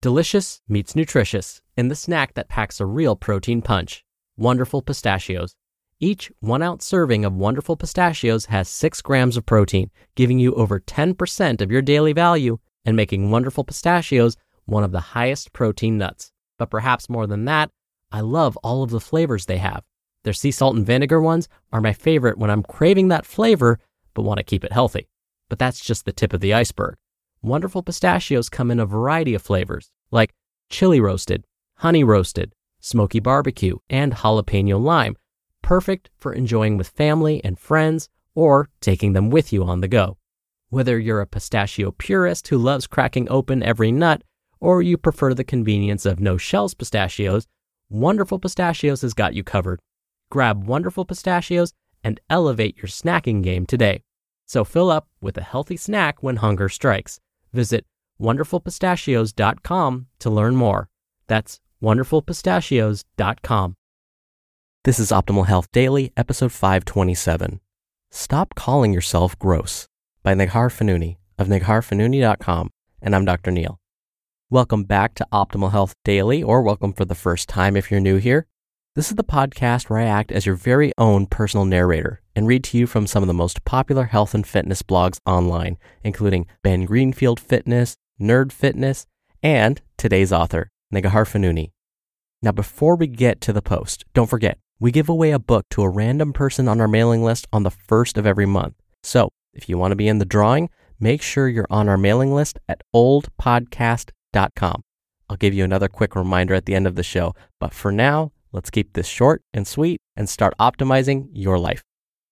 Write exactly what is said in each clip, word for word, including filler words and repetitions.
Delicious meets nutritious in the snack that packs a real protein punch. Wonderful Pistachios. Each one-ounce serving of Wonderful Pistachios has six grams of protein, giving you over ten percent of your daily value and making Wonderful Pistachios one of the highest protein nuts. But perhaps more than that, I love all of the flavors they have. Their sea salt and vinegar ones are my favorite when I'm craving that flavor but want to keep it healthy. But that's just the tip of the iceberg. Wonderful Pistachios come in a variety of flavors, like chili roasted, honey roasted, smoky barbecue, and jalapeno lime, perfect for enjoying with family and friends or taking them with you on the go. Whether you're a pistachio purist who loves cracking open every nut, or you prefer the convenience of no-shells pistachios, Wonderful Pistachios has got you covered. Grab Wonderful Pistachios and elevate your snacking game today. So fill up with a healthy snack when hunger strikes. Visit wonderful pistachios dot com to learn more. That's wonderful pistachios dot com. This is Optimal Health Daily, episode five twenty-seven. Stop Calling Yourself Gross by Neghar Fonooni of neghar fonooni dot com, and I'm Doctor Neil. Welcome back to Optimal Health Daily, or welcome for the first time if you're new here. This is the podcast where I act as your very own personal narrator and read to you from some of the most popular health and fitness blogs online, including Ben Greenfield Fitness, Nerd Fitness, and today's author, Neghar Fonooni. Now, before we get to the post, don't forget, we give away a book to a random person on our mailing list on the first of every month. So, if you want to be in the drawing, make sure you're on our mailing list at old podcast dot com. I'll give you another quick reminder at the end of the show, but for now, let's keep this short and sweet and start optimizing your life.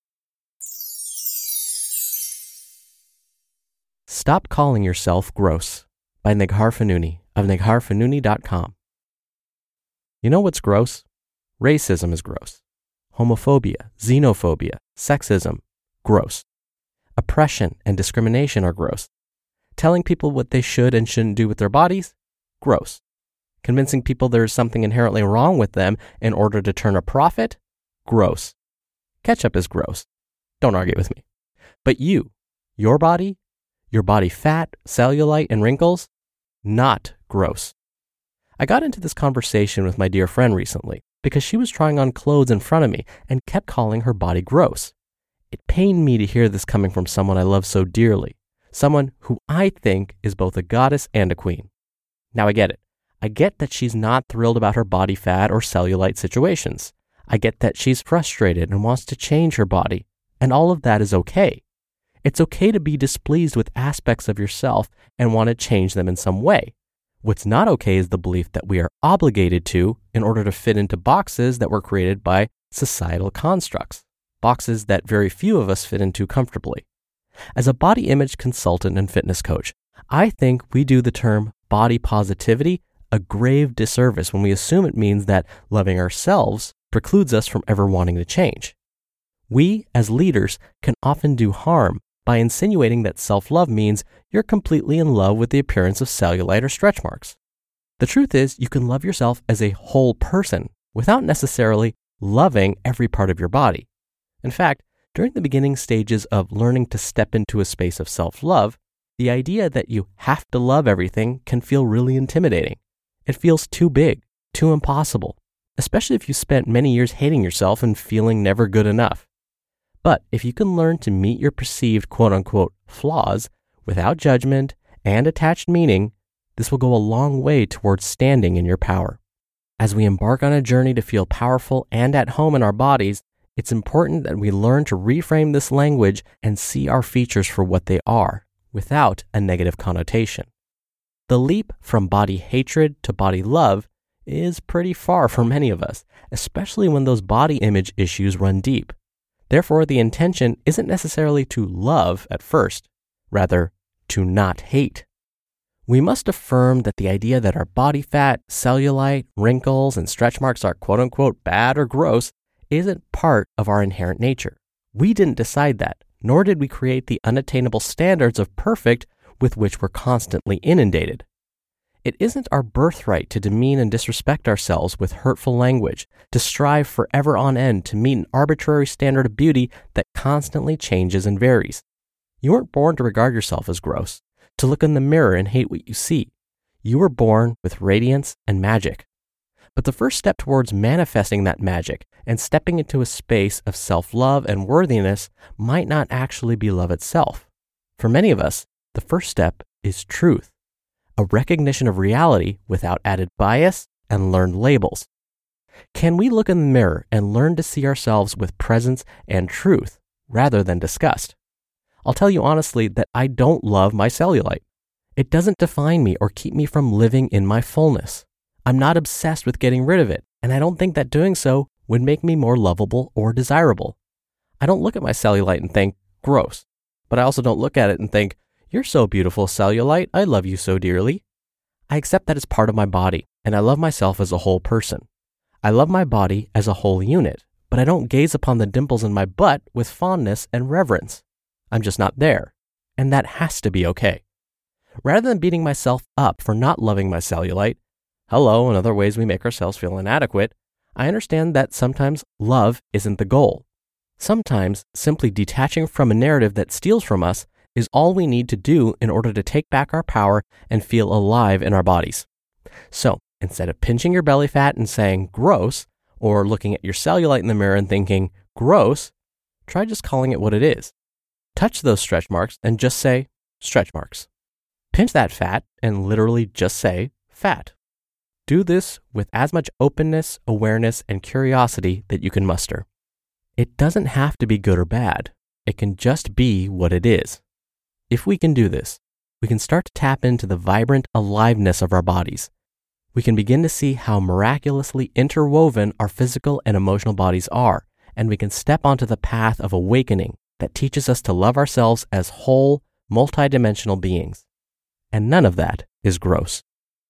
Stop Calling Yourself Gross by Neghar Fonooni of neghar fonooni dot com. You know what's gross? Racism is gross. Homophobia, xenophobia, sexism, gross. Oppression and discrimination are gross. Telling people what they should and shouldn't do with their bodies? Gross. Convincing people there's something inherently wrong with them in order to turn a profit? Gross. Ketchup is gross. Don't argue with me. But you, your body, your body fat, cellulite, and wrinkles? Not gross. I got into this conversation with my dear friend recently because she was trying on clothes in front of me and kept calling her body gross. It pained me to hear this coming from someone I love so dearly, someone who I think is both a goddess and a queen. Now I get it. I get that she's not thrilled about her body fat or cellulite situations. I get that she's frustrated and wants to change her body, and all of that is okay. It's okay to be displeased with aspects of yourself and want to change them in some way. What's not okay is the belief that we are obligated to in order to fit into boxes that were created by societal constructs, boxes that very few of us fit into comfortably. As a body image consultant and fitness coach, I think we do the term body positivity a grave disservice when we assume it means that loving ourselves precludes us from ever wanting to change. We, as leaders, can often do harm by insinuating that self-love means you're completely in love with the appearance of cellulite or stretch marks. The truth is, you can love yourself as a whole person without necessarily loving every part of your body. In fact, during the beginning stages of learning to step into a space of self-love, the idea that you have to love everything can feel really intimidating. It feels too big, too impossible, especially if you spent many years hating yourself and feeling never good enough. But if you can learn to meet your perceived quote-unquote flaws without judgment and attached meaning, this will go a long way towards standing in your power. As we embark on a journey to feel powerful and at home in our bodies, it's important that we learn to reframe this language and see our features for what they are, without a negative connotation. The leap from body hatred to body love is pretty far for many of us, especially when those body image issues run deep. Therefore, the intention isn't necessarily to love at first, rather, to not hate. We must affirm that the idea that our body fat, cellulite, wrinkles, and stretch marks are quote-unquote bad or gross isn't part of our inherent nature. We didn't decide that, nor did we create the unattainable standards of perfect with which we're constantly inundated. It isn't our birthright to demean and disrespect ourselves with hurtful language, to strive forever on end to meet an arbitrary standard of beauty that constantly changes and varies. You weren't born to regard yourself as gross, to look in the mirror and hate what you see. You were born with radiance and magic. But the first step towards manifesting that magic and stepping into a space of self-love and worthiness might not actually be love itself. For many of us, the first step is truth, a recognition of reality without added bias and learned labels. Can we look in the mirror and learn to see ourselves with presence and truth rather than disgust? I'll tell you honestly that I don't love my cellulite. It doesn't define me or keep me from living in my fullness. I'm not obsessed with getting rid of it, and I don't think that doing so would make me more lovable or desirable. I don't look at my cellulite and think, gross. But I also don't look at it and think, you're so beautiful, cellulite, I love you so dearly. I accept that it's part of my body, and I love myself as a whole person. I love my body as a whole unit, but I don't gaze upon the dimples in my butt with fondness and reverence. I'm just not there, and that has to be okay. Rather than beating myself up for not loving my cellulite, hello, and other ways we make ourselves feel inadequate, I understand that sometimes love isn't the goal. Sometimes simply detaching from a narrative that steals from us is all we need to do in order to take back our power and feel alive in our bodies. So instead of pinching your belly fat and saying gross, or looking at your cellulite in the mirror and thinking gross, try just calling it what it is. Touch those stretch marks and just say stretch marks. Pinch that fat and literally just say fat. Do this with as much openness, awareness, and curiosity that you can muster. It doesn't have to be good or bad. It can just be what it is. If we can do this, we can start to tap into the vibrant aliveness of our bodies. We can begin to see how miraculously interwoven our physical and emotional bodies are, and we can step onto the path of awakening that teaches us to love ourselves as whole, multidimensional beings. And none of that is gross.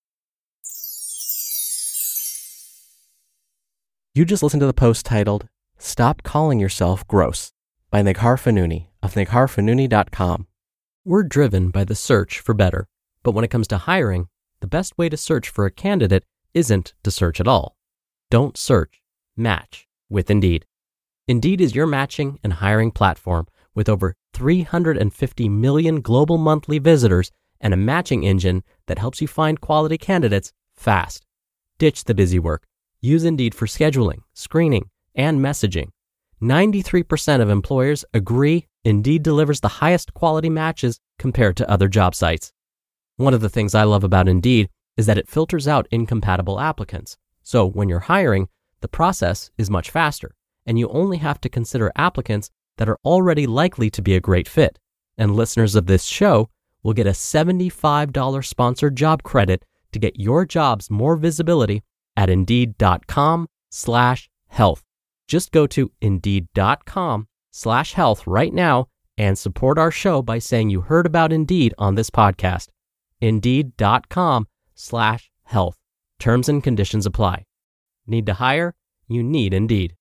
You just listened to the post titled, Stop Calling Yourself Gross by Neghar Fonooni of neghar fonooni dot com. We're driven by the search for better, but when it comes to hiring, the best way to search for a candidate isn't to search at all. Don't search, match with Indeed. Indeed is your matching and hiring platform with over three hundred fifty million global monthly visitors and a matching engine that helps you find quality candidates fast. Ditch the busy work. Use Indeed for scheduling, screening, and messaging. ninety-three percent of employers agree Indeed delivers the highest quality matches compared to other job sites. One of the things I love about Indeed is that it filters out incompatible applicants. So when you're hiring, the process is much faster, and you only have to consider applicants that are already likely to be a great fit. And listeners of this show will get a seventy-five dollars sponsored job credit to get your jobs more visibility at indeed.com slash health. Just go to indeed.com slash health right now and support our show by saying you heard about Indeed on this podcast. Indeed.com slash health. Terms and conditions apply. Need to hire? You need Indeed.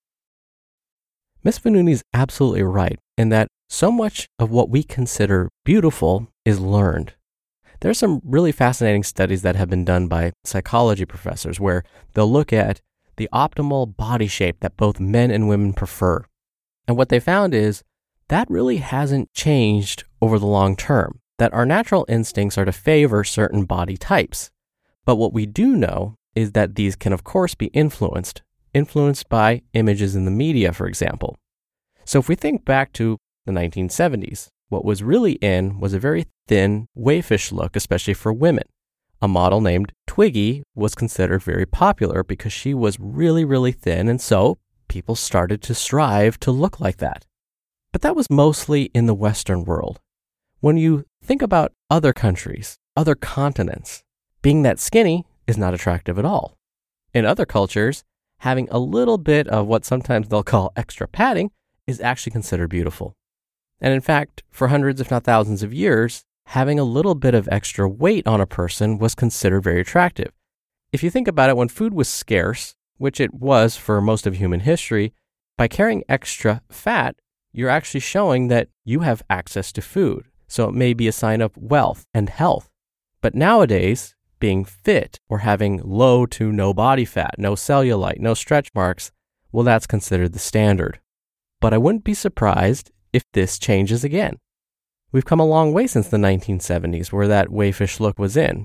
Miz Fonooni is absolutely right in that so much of what we consider beautiful is learned. There are some really fascinating studies that have been done by psychology professors where they'll look at the optimal body shape that both men and women prefer. And what they found is that really hasn't changed over the long term, that our natural instincts are to favor certain body types. But what we do know is that these can, of course, be influenced, influenced by images in the media, for example. So if we think back to the nineteen seventies, what was really in was a very thin, waifish look, especially for women. A model named Twiggy was considered very popular because she was really, really thin, and so people started to strive to look like that. But that was mostly in the Western world. When you think about other countries, other continents, being that skinny is not attractive at all. In other cultures, having a little bit of what sometimes they'll call extra padding is actually considered beautiful. And in fact, for hundreds if not thousands of years, having a little bit of extra weight on a person was considered very attractive. If you think about it, when food was scarce, which it was for most of human history, by carrying extra fat, you're actually showing that you have access to food. So it may be a sign of wealth and health. But nowadays, being fit or having low to no body fat, no cellulite, no stretch marks, well, that's considered the standard. But I wouldn't be surprised if this changes again. We've come a long way since the nineteen seventies where that waifish look was in.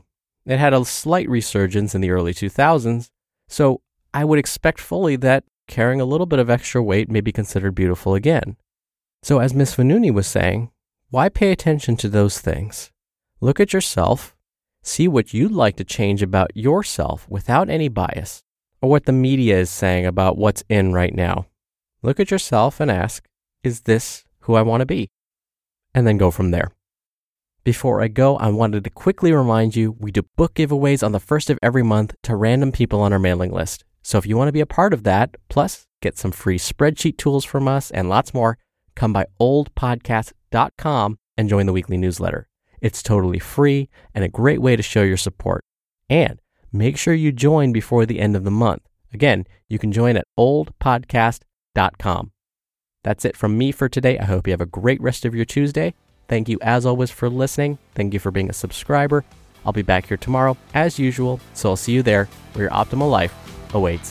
It had a slight resurgence in the early two thousands, so I would expect fully that carrying a little bit of extra weight may be considered beautiful again. So as Miss Fonooni was saying, why pay attention to those things? Look at yourself, see what you'd like to change about yourself without any bias, or what the media is saying about what's in right now. Look at yourself and ask, is this who I want to be? And then go from there. Before I go, I wanted to quickly remind you, we do book giveaways on the first of every month to random people on our mailing list. So if you want to be a part of that, plus get some free spreadsheet tools from us and lots more, come by old podcast dot com and join the weekly newsletter. It's totally free and a great way to show your support. And make sure you join before the end of the month. Again, you can join at old podcast dot com. That's it from me for today. I hope you have a great rest of your Tuesday. Thank you as always for listening. Thank you for being a subscriber. I'll be back here tomorrow as usual, so I'll see you there where your optimal life awaits.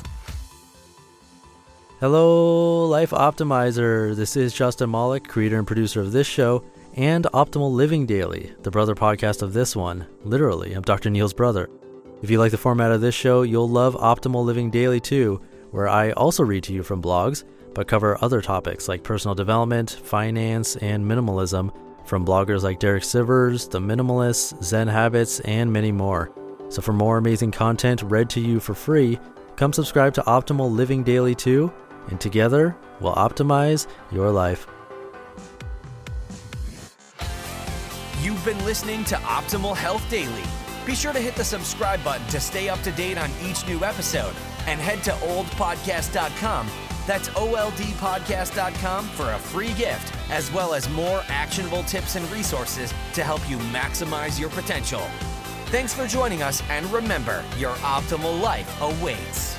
Hello, Life Optimizer. This is Justin Malik, creator and producer of this show and Optimal Living Daily, the brother podcast of this one. Literally, I'm Doctor Neil's brother. If you like the format of this show, you'll love Optimal Living Daily too, where I also read to you from blogs, but cover other topics like personal development, finance, and minimalism from bloggers like Derek Sivers, The Minimalists, Zen Habits, and many more. So for more amazing content read to you for free, come subscribe to Optimal Living Daily too, and together we'll optimize your life. You've been listening to Optimal Health Daily. Be sure to hit the subscribe button to stay up to date on each new episode, and head to old podcast dot com. That's O L D podcast dot com for a free gift, as well as more actionable tips and resources to help you maximize your potential. Thanks for joining us, and remember, your optimal life awaits.